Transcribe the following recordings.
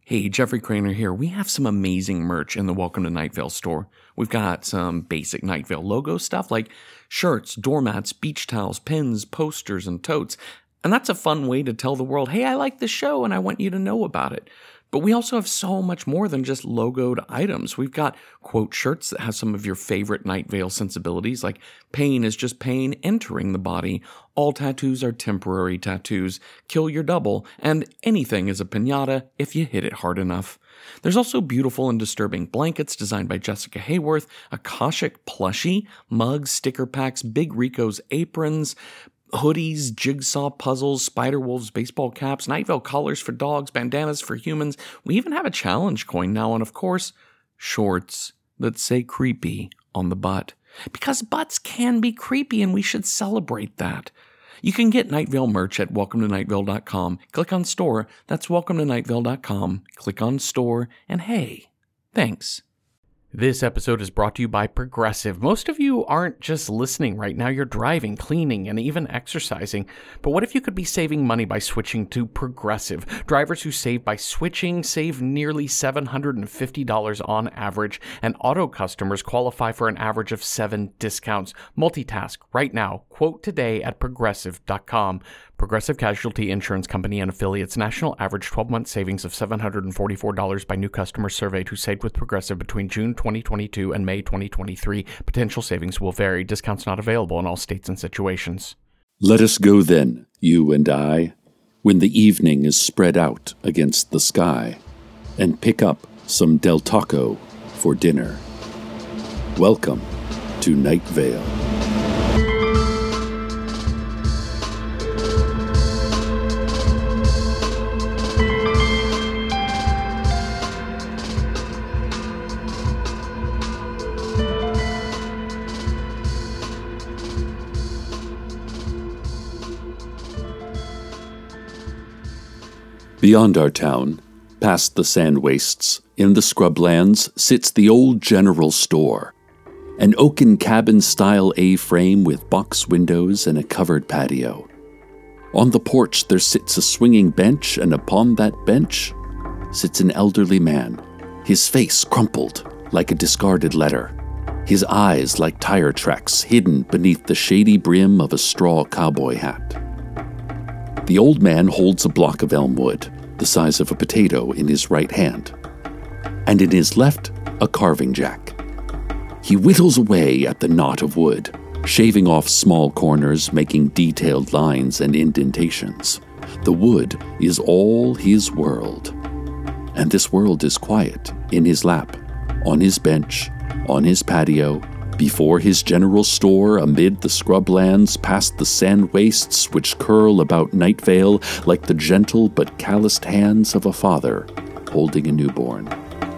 Hey, Jeffrey Craner here. We have some amazing merch in the Welcome to Night Vale store. We've got some basic Night Vale logo stuff like shirts, doormats, beach towels, pins, posters, and totes. And that's a fun way to tell the world, hey, I like this show and I want you to know about it. But we also have so much more than just logoed items. We've got quote shirts that have some of your favorite Night Vale sensibilities, like pain is just pain entering the body, all tattoos are temporary tattoos, kill your double, and anything is a piñata if you hit it hard enough. There's also beautiful and disturbing blankets designed by Jessica Hayworth, Akashic plushie, mugs, sticker packs, Big Rico's aprons, hoodies, jigsaw puzzles, Spider-Wolves baseball caps, Night Vale collars for dogs, bandanas for humans. We even have a challenge coin now, and of course, shorts that say creepy on the butt. Because butts can be creepy, and we should celebrate that. You can get Night Vale merch at welcometonightvale.com. Click on store. That's welcometonightvale.com. Click on store, and hey, thanks. This episode is brought to you by Progressive. Most of you aren't just listening right now, you're driving, cleaning, and even exercising. But what if you could be saving money by switching to Progressive? Drivers who save by switching save nearly $750 on average, and auto customers qualify for an average of 7 discounts. Multitask right now. Quote today at Progressive.com. Progressive Casualty Insurance Company and affiliates. National average 12-month savings of $744 by new customers surveyed who saved with Progressive between June 2022 and May 2023. Potential savings will vary. Discounts not available in all states and situations. Let us go then, you and I, when the evening is spread out against the sky, and pick up some Del Taco for dinner. Welcome to Night Vale. Beyond our town, past the sand wastes, in the scrublands, sits the old general store. An oaken cabin-style A-frame with box windows and a covered patio. On the porch there sits a swinging bench, and upon that bench sits an elderly man, his face crumpled like a discarded letter, his eyes like tire tracks hidden beneath the shady brim of a straw cowboy hat. The old man holds a block of elm wood, the size of a potato, in his right hand, and in his left, a carving jack. He whittles away at the knot of wood, shaving off small corners, making detailed lines and indentations. The wood is all his world, and this world is quiet in his lap, on his bench, on his patio, before his general store, amid the scrublands, past the sand wastes which curl about Night Vale like the gentle but calloused hands of a father holding a newborn.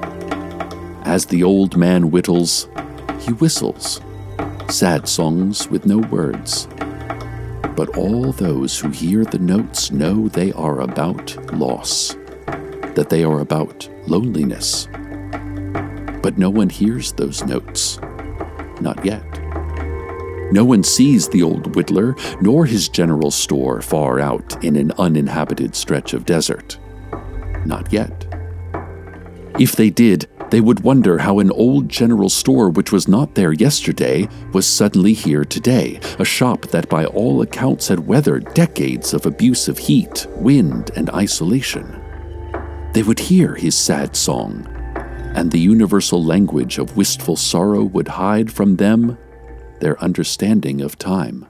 As the old man whittles, he whistles, sad songs with no words. But all those who hear the notes know they are about loss, that they are about loneliness. But no one hears those notes. Not yet. No one sees the old whittler, nor his general store far out in an uninhabited stretch of desert. Not yet. If they did, they would wonder how an old general store which was not there yesterday was suddenly here today, a shop that by all accounts had weathered decades of abusive heat, wind, and isolation. They would hear his sad song, and the universal language of wistful sorrow would hide from them their understanding of time.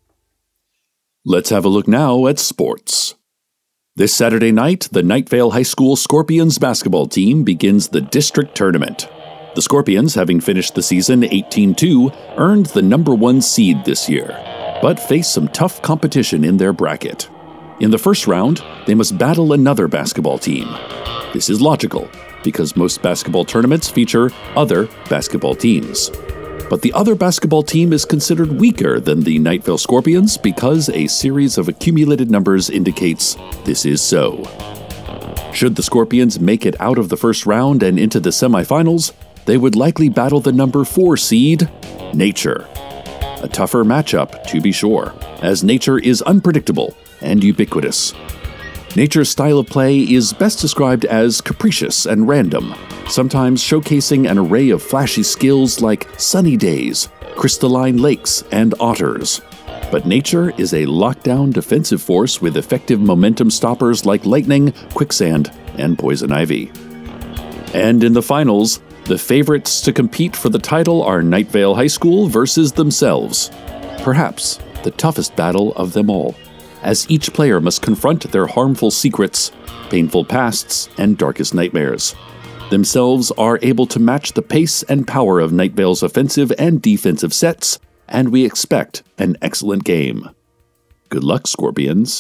Let's have a look now at sports. This Saturday night, the Night Vale High School Scorpions basketball team begins the district tournament. The Scorpions, having finished the season 18-2, earned the number 1 seed this year, but face some tough competition in their bracket. In the first round, they must battle another basketball team. This is logical, because most basketball tournaments feature other basketball teams. But the other basketball team is considered weaker than the Night Vale Scorpions because a series of accumulated numbers indicates this is so. Should the Scorpions make it out of the first round and into the semifinals, they would likely battle the number 4 seed, Nature. A tougher matchup, to be sure, as Nature is unpredictable and ubiquitous. Nature's style of play is best described as capricious and random, sometimes showcasing an array of flashy skills like sunny days, crystalline lakes, and otters. But nature is a lockdown defensive force with effective momentum stoppers like lightning, quicksand, and poison ivy. And in the finals, the favorites to compete for the title are Night Vale High School versus themselves. Perhaps the toughest battle of them all, as each player must confront their harmful secrets, painful pasts, and darkest nightmares. Themselves are able to match the pace and power of Night Vale's offensive and defensive sets, and we expect an excellent game. Good luck, Scorpions.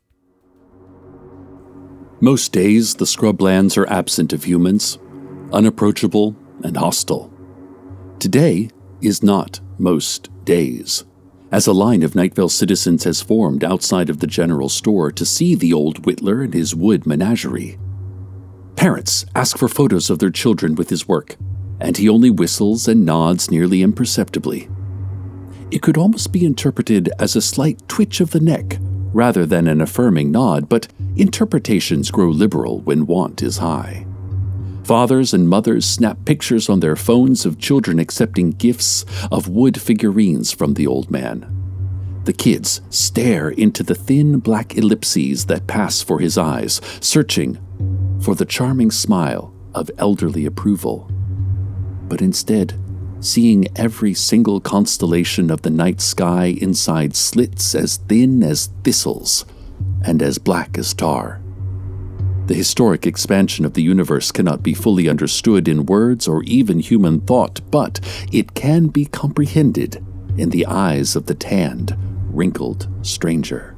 Most days, the Scrublands are absent of humans, unapproachable and hostile. Today is not most days, as a line of Night Vale citizens has formed outside of the general store to see the old Whittler and his wood menagerie. Parents ask for photos of their children with his work, and he only whistles and nods nearly imperceptibly. It could almost be interpreted as a slight twitch of the neck rather than an affirming nod, but interpretations grow liberal when want is high. Fathers and mothers snap pictures on their phones of children accepting gifts of wood figurines from the old man. The kids stare into the thin black ellipses that pass for his eyes, searching for the charming smile of elderly approval. But instead, seeing every single constellation of the night sky inside slits as thin as thistles and as black as tar. The historic expansion of the universe cannot be fully understood in words or even human thought, but it can be comprehended in the eyes of the tanned, wrinkled stranger.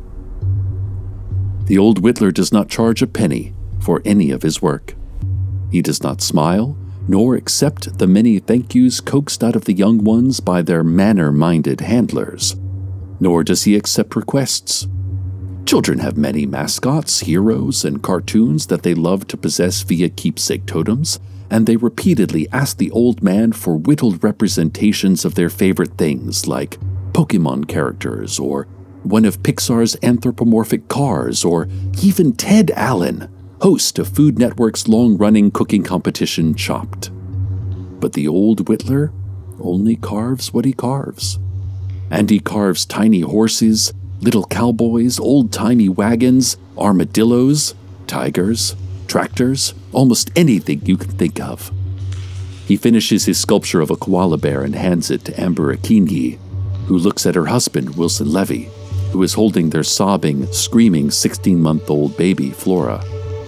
The old Whittler does not charge a penny for any of his work. He does not smile, nor accept the many thank yous coaxed out of the young ones by their manner-minded handlers. Nor does he accept requests. Children have many mascots, heroes, and cartoons that they love to possess via keepsake totems, and they repeatedly ask the old man for whittled representations of their favorite things, like Pokemon characters, or one of Pixar's anthropomorphic cars, or even Ted Allen, host of Food Network's long-running cooking competition Chopped. But the old Whittler only carves what he carves. And he carves tiny horses, little cowboys, old-timey wagons, armadillos, tigers, tractors, almost anything you can think of. He finishes his sculpture of a koala bear and hands it to Amber Akinyi, who looks at her husband, Wilson Levy, who is holding their sobbing, screaming 16-month-old baby, Flora.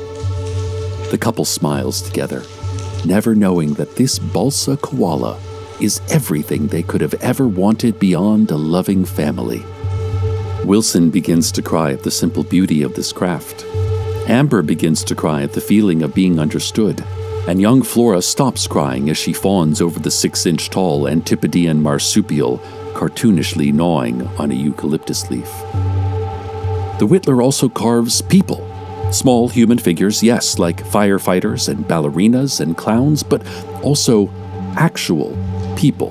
The couple smiles together, never knowing that this balsa koala is everything they could have ever wanted beyond a loving family. Wilson begins to cry at the simple beauty of this craft. Amber begins to cry at the feeling of being understood, and young Flora stops crying as she fawns over the 6-inch-tall Antipodean marsupial cartoonishly gnawing on a eucalyptus leaf. The Whittler also carves people. Small human figures, yes, like firefighters and ballerinas and clowns, but also actual people.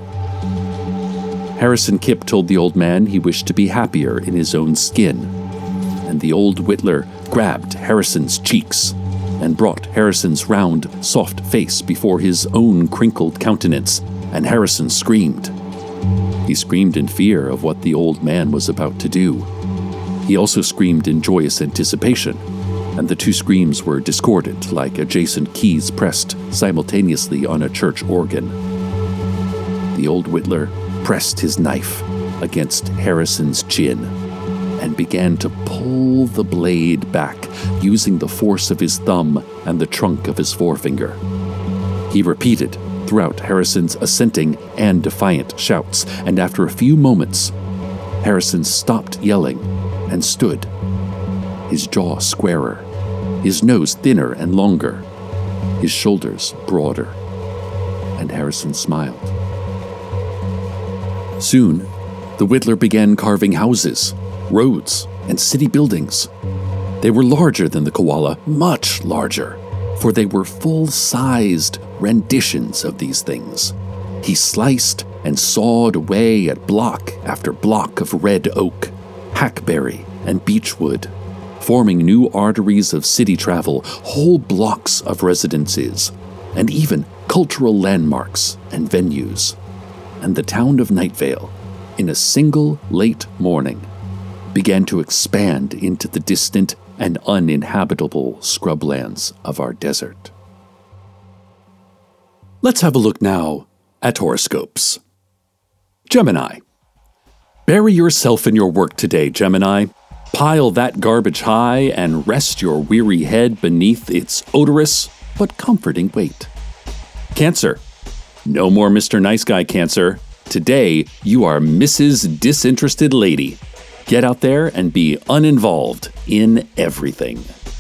Harrison Kipp told the old man he wished to be happier in his own skin, and the old Whittler grabbed Harrison's cheeks and brought Harrison's round, soft face before his own crinkled countenance, and Harrison screamed. He screamed in fear of what the old man was about to do. He also screamed in joyous anticipation, and the two screams were discordant like adjacent keys pressed simultaneously on a church organ. The old Whittler pressed his knife against Harrison's chin and began to pull the blade back using the force of his thumb and the trunk of his forefinger. He repeated throughout Harrison's assenting and defiant shouts, and after a few moments, Harrison stopped yelling and stood, his jaw squarer, his nose thinner and longer, his shoulders broader, and Harrison smiled. Soon, the Whittler began carving houses, roads, and city buildings. They were larger than the koala, much larger, for they were full-sized renditions of these things. He sliced and sawed away at block after block of red oak, hackberry, and beechwood, forming new arteries of city travel, whole blocks of residences, and even cultural landmarks and venues. And the town of Night Vale, in a single late morning, began to expand into the distant and uninhabitable scrublands of our desert. Let's have a look now at horoscopes. Gemini. Bury yourself in your work today, Gemini. Pile that garbage high and rest your weary head beneath its odorous but comforting weight. Cancer. No more Mr. Nice Guy, Cancer. Today, you are Mrs. Disinterested Lady. Get out there and be uninvolved in everything.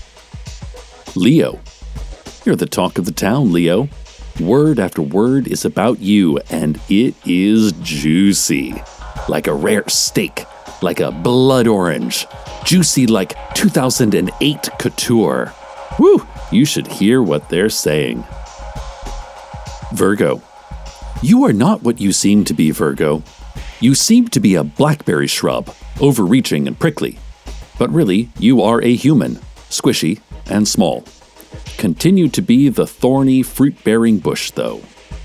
Leo. You're the talk of the town, Leo. Word after word is about you, and it is juicy. Like a rare steak, like a blood orange. Juicy like 2008 couture. Woo! You should hear what they're saying. Virgo. You are not what you seem to be, Virgo. You seem to be a blackberry shrub, overreaching and prickly. But really, you are a human, squishy and small. Continue to be the thorny, fruit-bearing bush, though.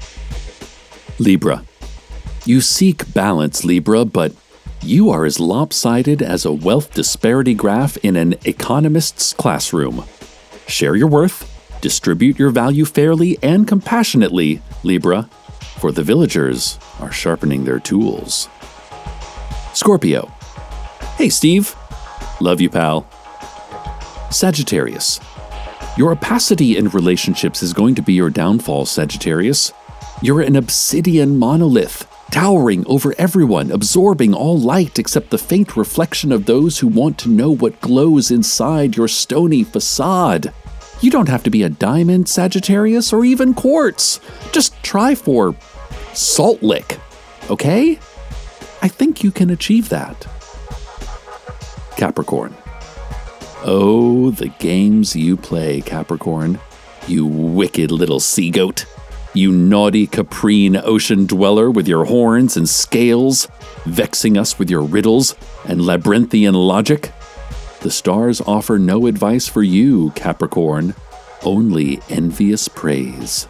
Libra. You seek balance, Libra, but you are as lopsided as a wealth disparity graph in an economist's classroom. Share your worth, distribute your value fairly and compassionately, Libra, for the villagers are sharpening their tools. Scorpio. Hey, Steve. Love you, pal. Sagittarius. Your opacity in relationships is going to be your downfall, Sagittarius. You're an obsidian monolith, towering over everyone, absorbing all light except the faint reflection of those who want to know what glows inside your stony facade. You don't have to be a diamond, Sagittarius, or even quartz. Just try for Salt Lick, okay? I think you can achieve that. Capricorn. Oh, the games you play, Capricorn. You wicked little sea goat. You naughty caprine ocean dweller with your horns and scales, vexing us with your riddles and labyrinthian logic. The stars offer no advice for you, Capricorn, only envious praise.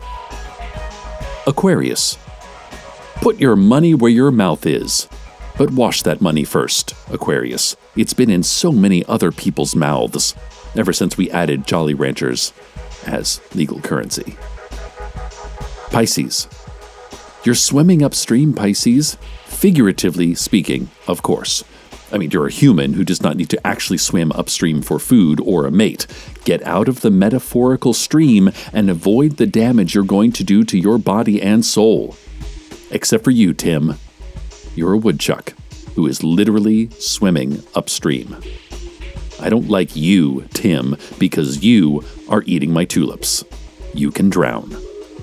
Aquarius. Put your money where your mouth is. But wash that money first, Aquarius. It's been in so many other people's mouths ever since we added Jolly Ranchers as legal currency. Pisces. You're swimming upstream, Pisces. Figuratively speaking, of course. I mean, you're a human who does not need to actually swim upstream for food or a mate. Get out of the metaphorical stream and avoid the damage you're going to do to your body and soul. Except for you, Tim. You're a woodchuck who is literally swimming upstream. I don't like you, Tim, because you are eating my tulips. You can drown.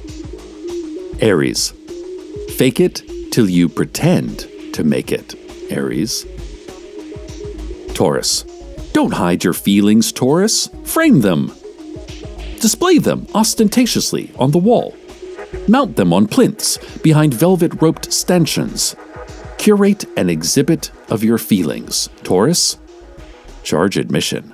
Aries. Fake it till you pretend to make it, Aries. Taurus. Don't hide your feelings, Taurus. Frame them. Display them ostentatiously on the wall. Mount them on plinths behind velvet-roped stanchions. Curate an exhibit of your feelings, Taurus. Charge admission.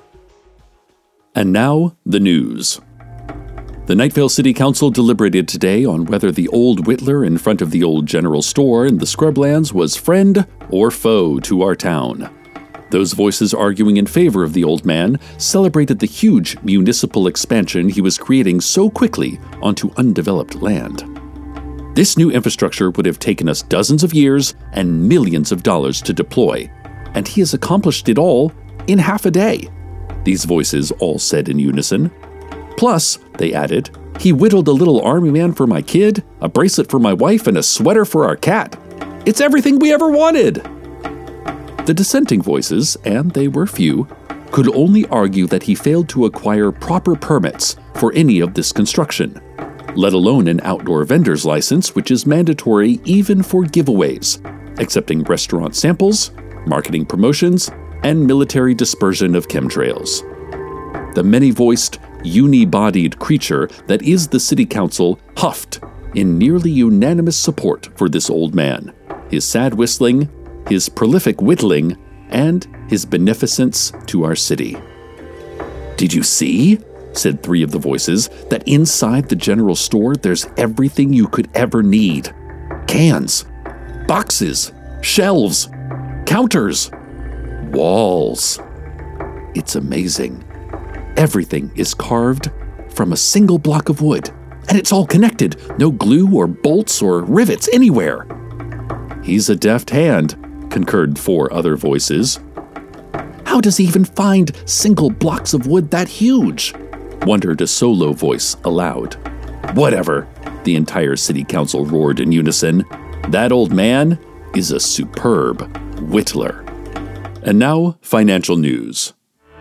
And now, the news. The Night Vale City Council deliberated today on whether the old Whittler in front of the old general store in the Scrublands was friend or foe to our town. Those voices arguing in favor of the old man celebrated the huge municipal expansion he was creating so quickly onto undeveloped land. This new infrastructure would have taken us dozens of years and millions of dollars to deploy, and he has accomplished it all in half a day, these voices all said in unison. Plus, they added, he whittled a little army man for my kid, a bracelet for my wife, and a sweater for our cat. It's everything we ever wanted! The dissenting voices, and they were few, could only argue that he failed to acquire proper permits for any of this construction, let alone an outdoor vendor's license, which is mandatory even for giveaways, accepting restaurant samples, marketing promotions, and military dispersion of chemtrails. The many-voiced, uni-bodied creature that is the city council huffed in nearly unanimous support for this old man, his sad whistling, his prolific whittling, and his beneficence to our city. "Did you see?" said three of the voices, "that inside the general store there's everything you could ever need. Cans, boxes, shelves, counters, walls. It's amazing. Everything is carved from a single block of wood, and it's all connected. No glue or bolts or rivets anywhere." "He's a deft hand," concurred four other voices. "How does he even find single blocks of wood that huge?" wondered a solo voice aloud. "Whatever," the entire city council roared in unison. "That old man is a superb whittler." And now, financial news.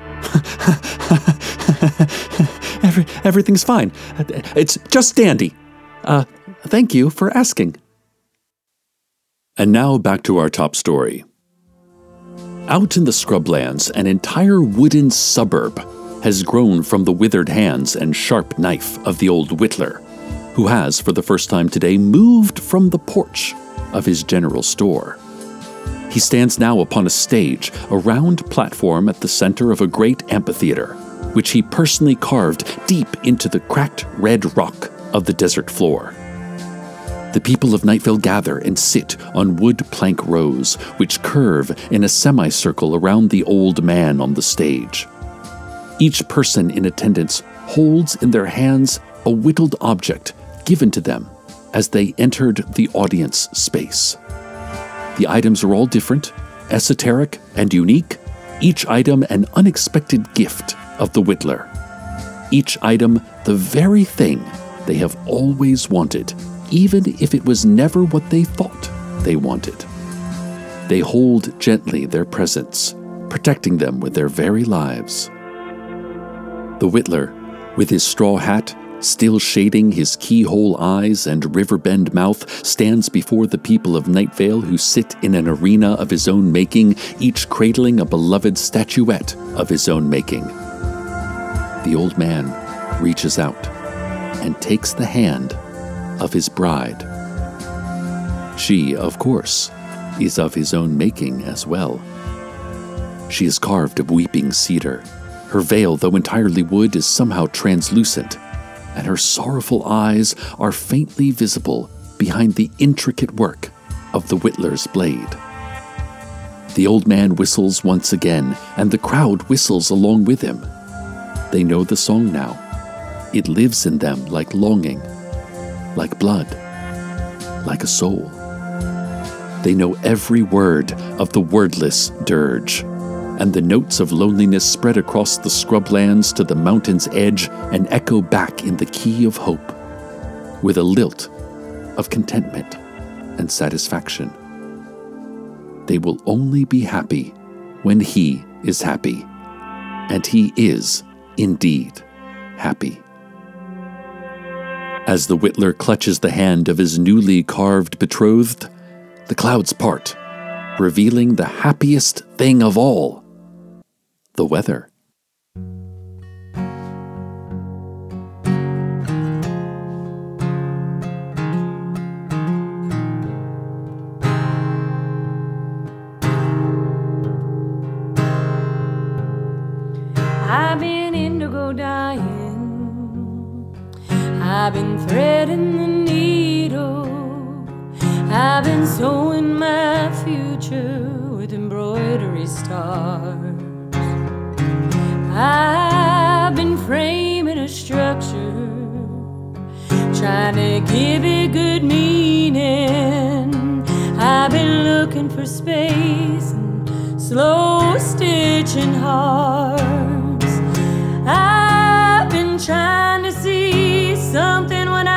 Everything's fine. It's just dandy. Thank you for asking. And now back to our top story. Out in the scrublands, an entire wooden suburb has grown from the withered hands and sharp knife of the old whittler, who has, for the first time today, moved from the porch of his general store. He stands now upon a stage, a round platform at the center of a great amphitheater, which he personally carved deep into the cracked red rock of the desert floor. The people of Night Vale gather and sit on wood plank rows, which curve in a semicircle around the old man on the stage. Each person in attendance holds in their hands a whittled object given to them as they entered the audience space. The items are all different, esoteric, and unique, each item an unexpected gift of the whittler. Each item the very thing they have always wanted, even if it was never what they thought they wanted. They hold gently their presence, protecting them with their very lives. The whittler, with his straw hat, still shading his keyhole eyes and riverbend mouth, stands before the people of Night Vale who sit in an arena of his own making, each cradling a beloved statuette of his own making. The old man reaches out and takes the hand of his bride. She, of course, is of his own making as well. She is carved of weeping cedar. Her veil, though entirely wood, is somehow translucent, and her sorrowful eyes are faintly visible behind the intricate work of the whittler's blade. The old man whistles once again, and the crowd whistles along with him. They know the song now. It lives in them like longing, like blood, like a soul. They know every word of the wordless dirge, and the notes of loneliness spread across the scrublands to the mountain's edge and echo back in the key of hope, with a lilt of contentment and satisfaction. They will only be happy when he is happy, and he is indeed happy. As the whittler clutches the hand of his newly carved betrothed, the clouds part, revealing the happiest thing of all, the weather. I've been indigo dying, I've been threading the needle, I've been sewing my future with embroidery stars. I've been framing a structure, trying to give it good meaning. I've been looking for space and slow stitching hearts. I've been trying to see something when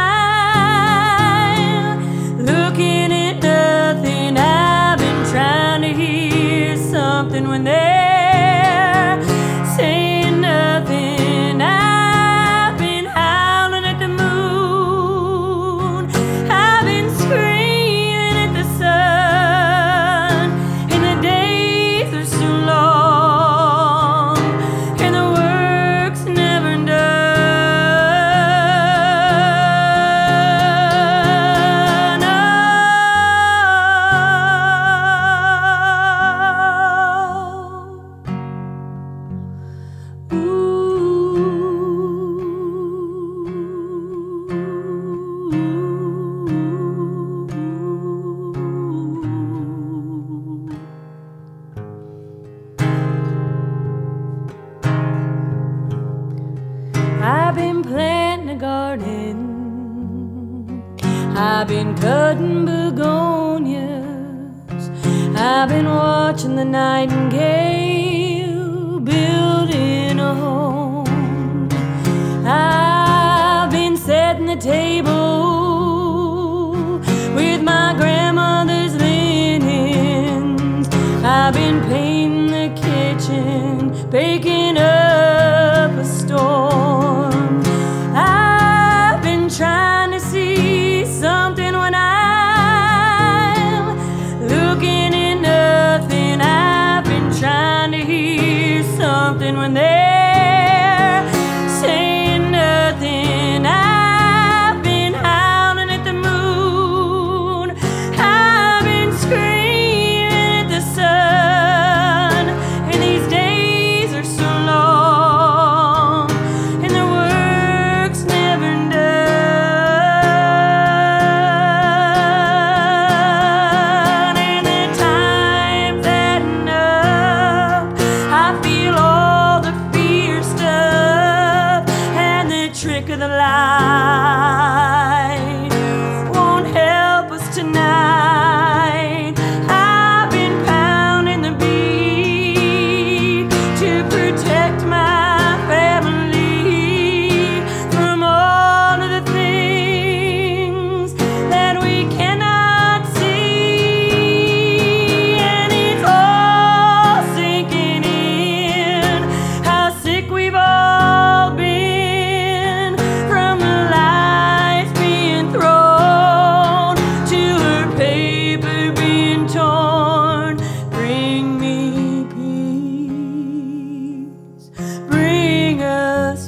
I'm looking at nothing. I've been trying to hear something when they're saying nothing. I've been howling at the moon. I've been screaming at the sun. And the days are so long, and the work's never done. Oh, I've been cutting begonias. I've been watching the nightingale building a home. I've been setting the table with my grandmother's linens. I've been painting the kitchen, baking up a storm. I've been trying to see something when I'm looking at nothing. I've been trying to hear something when they're saying nothing. I've been howling at the moon. I've been screaming at the sun. And these days are so long, and the work's never done. And the time's adding up. I feel all the fear stuff, and the trick of the light won't help us tonight. I've been pounding the beat to protect my family from all of the things that we cannot see. And it's all sinking in how sick we've all been from the lies being thrown to her paper being torn. Bring me peace, bring us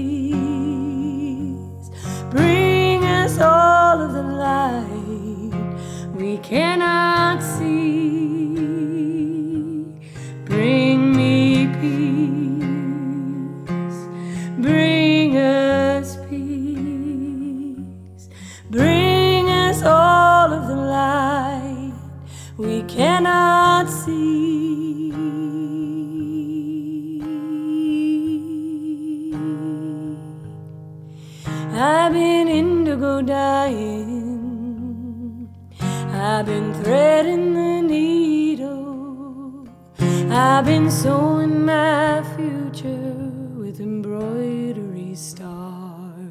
peace, bring us all of the light we cannot see. Bring me peace, bring us peace, bring us all of the light we cannot see. I've been indigo dyeing, I've been threading the needle, I've been sewing my future with embroidery stars.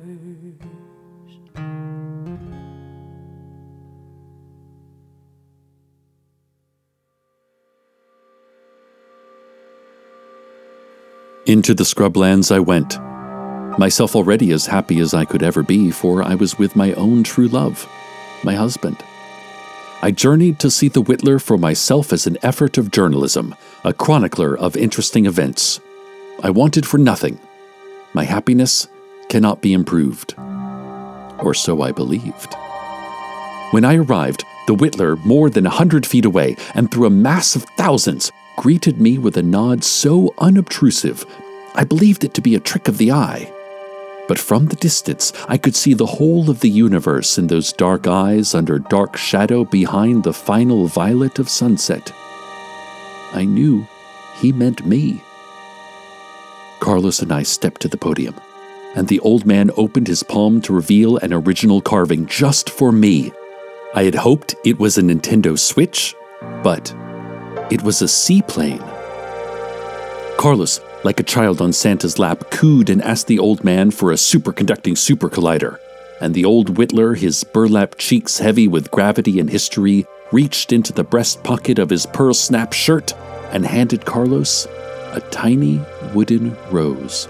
Into the scrublands I went, myself already as happy as I could ever be, for I was with my own true love, my husband. I journeyed to see the Whittler for myself as an effort of journalism, a chronicler of interesting events. I wanted for nothing. My happiness cannot be improved. Or so I believed. When I arrived, the Whittler, more than 100 feet away, and through a mass of thousands, greeted me with a nod so unobtrusive, I believed it to be a trick of the eye. But from the distance, I could see the whole of the universe in those dark eyes under dark shadow behind the final violet of sunset. I knew he meant me. Carlos and I stepped to the podium, and the old man opened his palm to reveal an original carving just for me. I had hoped it was a Nintendo Switch, but it was a seaplane. Carlos, like a child on Santa's lap, cooed and asked the old man for a superconducting super collider, and the old Whittler, his burlap cheeks heavy with gravity and history, reached into the breast pocket of his pearl snap shirt and handed Carlos a tiny wooden rose.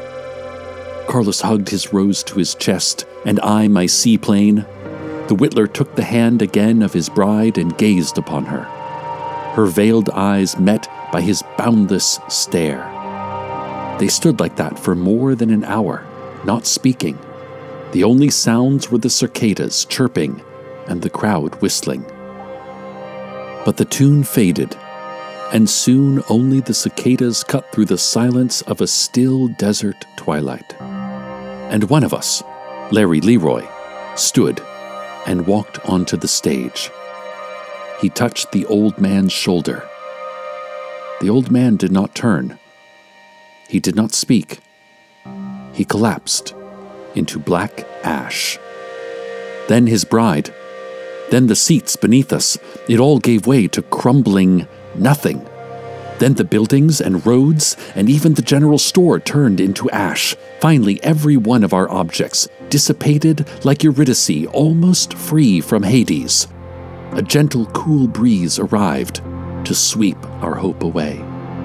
Carlos hugged his rose to his chest, and I my seaplane. The Whittler took the hand again of his bride and gazed upon her. Her veiled eyes met by his boundless stare. They stood like that for more than an hour, not speaking. The only sounds were the cicadas chirping and the crowd whistling. But the tune faded, and soon only the cicadas cut through the silence of a still desert twilight. And one of us, Larry Leroy, stood and walked onto the stage. He touched the old man's shoulder. The old man did not turn. He did not speak. He collapsed into black ash. then his bride, then the seats beneath us. It all gave way to crumbling nothing. Then the buildings and roads and even the general store turned into ash. Finally, every one of our objects dissipated like Eurydice, almost free from Hades. A gentle, cool breeze arrived to sweep our hope away.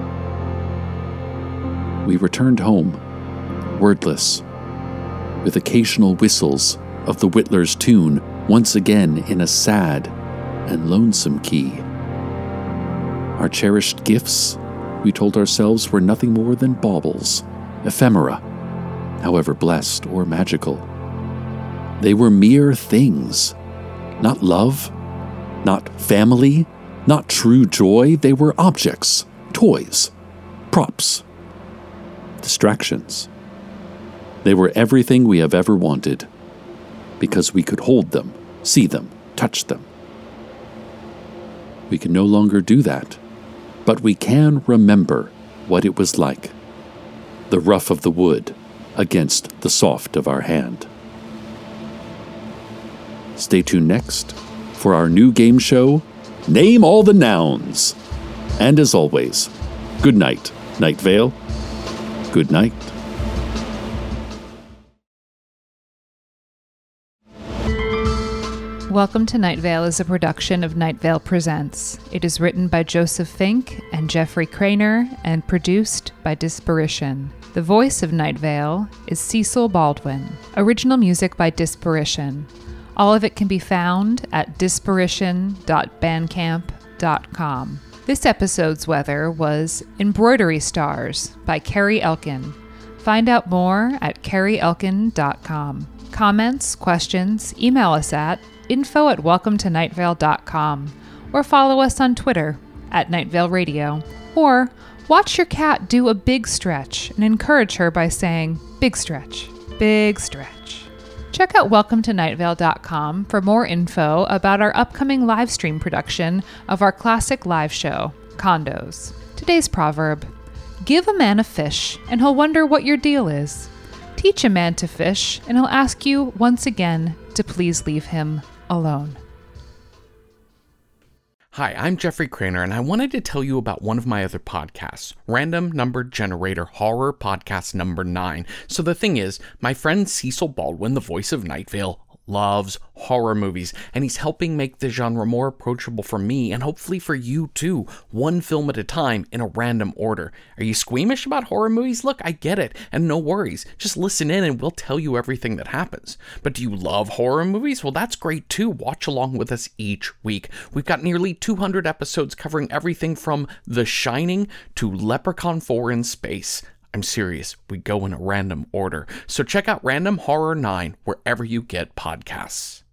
We returned home, wordless, with occasional whistles of the Whittler's tune, once again in a sad and lonesome key. Our cherished gifts, we told ourselves, were nothing more than baubles, ephemera, however blessed or magical. They were mere things, not love, not family, not true joy. They were objects, toys, props, distractions. They were everything we have ever wanted, because we could hold them, see them, touch them. We can no longer do that, but we can remember what it was like, the rough of the wood against the soft of our hand. Stay tuned next for our new game show, Name All the Nouns. And as always, good night, Night Vale. Good night. Welcome to Night Vale is a production of Night Vale Presents. It is written by Joseph Fink and Jeffrey Craner and produced by Disparition. The voice of Night Vale is Cecil Baldwin. Original music by Disparition. All of it can be found at disparition.bandcamp.com. This episode's weather was Embroidery Stars by Carrie Elkin. Find out more at carrieelkin.com. Comments, questions, email us at info@welcometonightvale.com or follow us on Twitter at Night Vale Radio, or watch your cat do a big stretch and encourage her by saying, "Big stretch, big stretch." Check out welcometonightvale.com for more info about our upcoming live stream production of our classic live show, Condos. Today's proverb: give a man a fish and he'll wonder what your deal is. Teach a man to fish and he'll ask you once again to please leave him alone. Hi, I'm Jeffrey Craner, and I wanted to tell you about one of my other podcasts, Random Number Generator Horror Podcast number 9. So the thing is, my friend Cecil Baldwin, the voice of Night Vale, loves horror movies, and he's helping make the genre more approachable for me and hopefully for you too, one film at a time in a random order. Are you squeamish about horror movies? Look, I get it, and no worries. Just listen in and we'll tell you everything that happens. But do you love horror movies? Well, that's great too. Watch along with us each week. We've got nearly 200 episodes covering everything from The Shining to Leprechaun 4 in Space. I'm serious, we go in a random order. So check out Random Horror 9 wherever you get podcasts.